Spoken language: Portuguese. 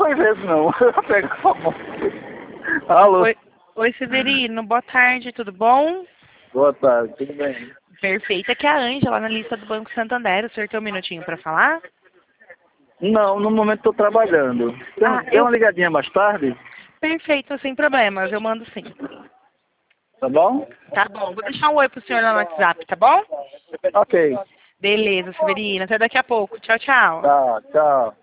duas vezes, não. Pega a mão. Alô? Oi, Severino. Boa tarde, tudo bom? Boa tarde, tudo bem? Perfeito. Aqui é a Ângela, na lista do Banco Santander. O senhor tem um minutinho para falar? Não, no momento estou trabalhando. Tem uma ligadinha mais tarde? Perfeito, sem problemas. Eu mando sim. Tá bom? Tá bom. Vou deixar um oi pro senhor lá no WhatsApp, tá bom? Ok. Beleza, Severino. Até daqui a pouco. Tchau, tchau. Tá, tchau.